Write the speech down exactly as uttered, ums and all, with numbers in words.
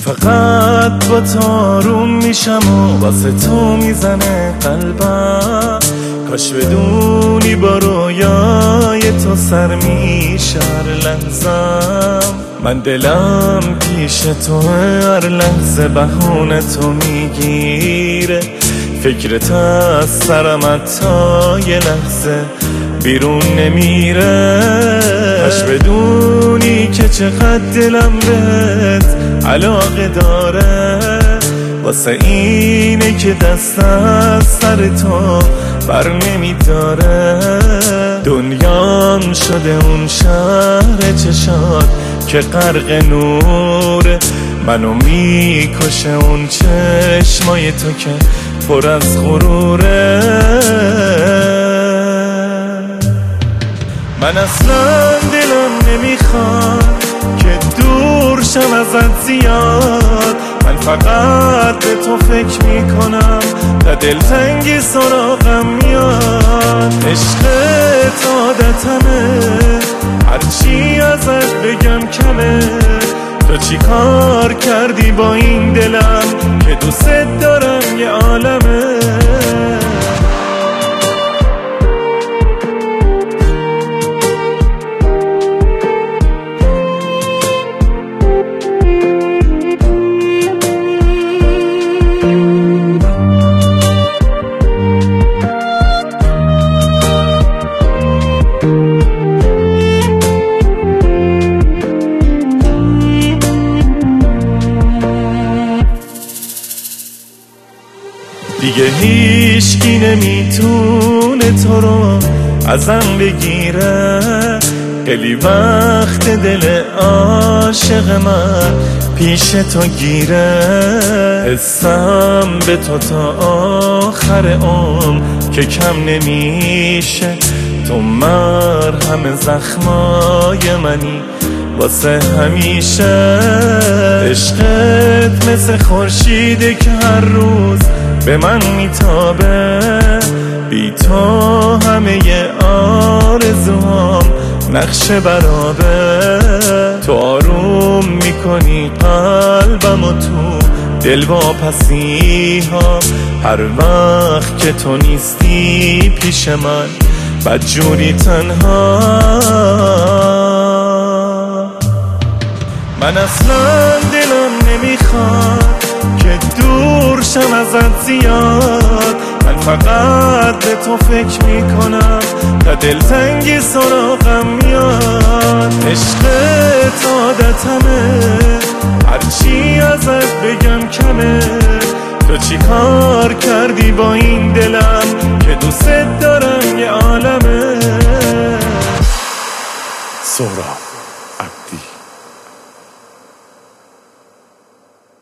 فقط با تو آروم میشم و واسه تو میزنه قلبم. کاش بدونی با رویای تو سر میشه هر لحظم. من دلم پیش تو هر لحظه بهونه تو میگیره. فکرت از سرم حتی یه لحظه بیرون نمیره. کاش بدونی که چقدر دلم بهت علاقه داره. واسه اینه که دست از سر تو بر نمیداره. دنیام شده اون شهر چشات که غرق نوره. منو میکشه اون چشمای تو که پر از غروره. من اصلا دلم نمیخواد که دور شم ازت زیاد. من فقط به تو فکر میکنم تا دلتنگی سراغم میاد. عشقت عادتمه هرچی ازت بگم کمه. تو چی کار کردی با این دلم که دوست دارم یه عالمه. دیگه هیچکی نمیتونه تو رو ازم بگیره. خیلی وقت دل عاشق من پیش تو گیره. حسم به تو تا آخر عمر که کم نمیشه. تو مرهم زخمای منی واسه همیشه. عشقت مثل خورشیده که هر روز به من میتابه. بی تو همه آرزوام نقش برابه. تو آروم میکنی قلبم و تو دل واپسی ها. هر وقت که تو نیستی پیش من بدجوری تنها. من اصلا دلم نمیخواد که دور شم ازت زیاد. من فقط به تو فکر میکنم تا دلتنگی سراغم میاد. عشقت عادتمه هرچی ازت بگم کمه. تو چی کار کردی با این دلم که دوست دارم یه عالمه. سهراب.